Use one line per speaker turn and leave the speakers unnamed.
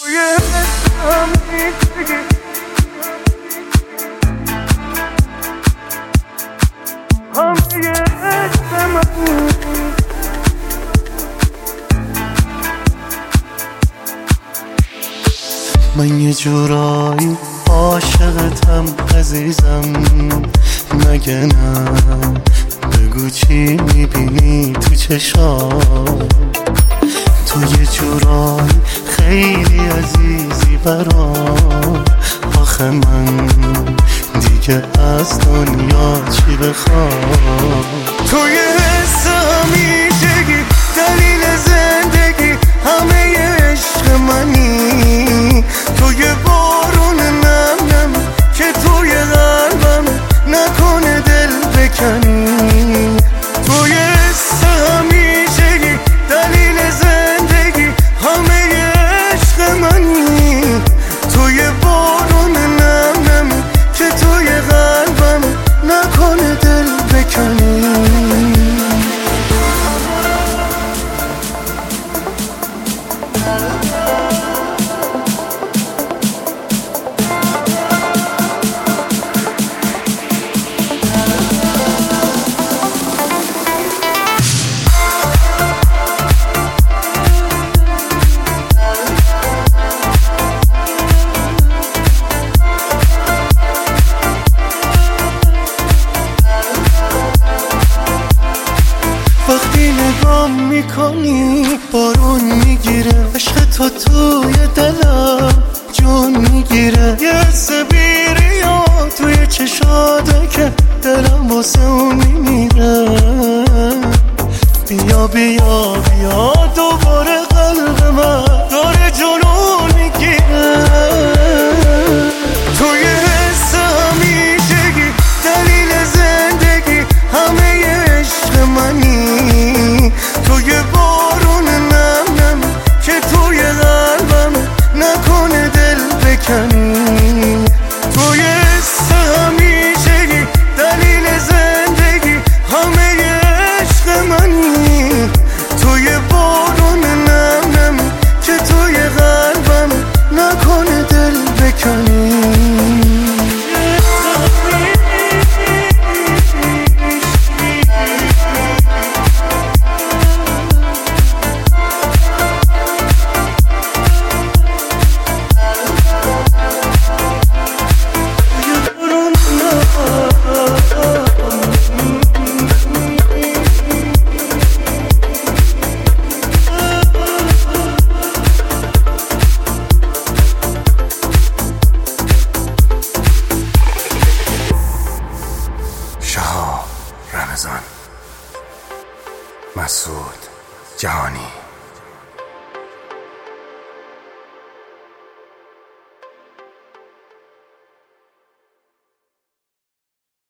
من یه جورایی عاشقتم عزیزم، مگه نه؟ بگو چی میبینی تو چشام؟ تو یه جورایی خیلی عزیزی برام. آخه من دیگه از دنیا چی بخوام؟ تو یه حس همیشگی، دلیل زندگی، همه عشق منی. تو یه بارون نم نم که توی قلبم، نکنه دل بکنی. تو یه حس همیشگی، دلیل زندگی، همه عشق منی. تو یه بارون نم نم که توی قلبم، نکنه دل بکنی. وقتی نگام میکنی بارون میگیره، عشق تو توی دلم جون میگیره. یه حس بیریا توی چشاته که دلم واسه اون میمیره. بیا بیا بیا دوباره قلب من داره جنون میگیره. توی حس همیشگی، دلیل زندگی، همه عشق منی. تو یه بارون نم نم که توی قلبم، نکنه دل بکنی. تو یه حس همیشگی، دلیل زندگی، همه عشق منی. تو یه بارون نم نم که توی قلبم، نکنه دل بکنی.
رمضان، مسعود جهانی.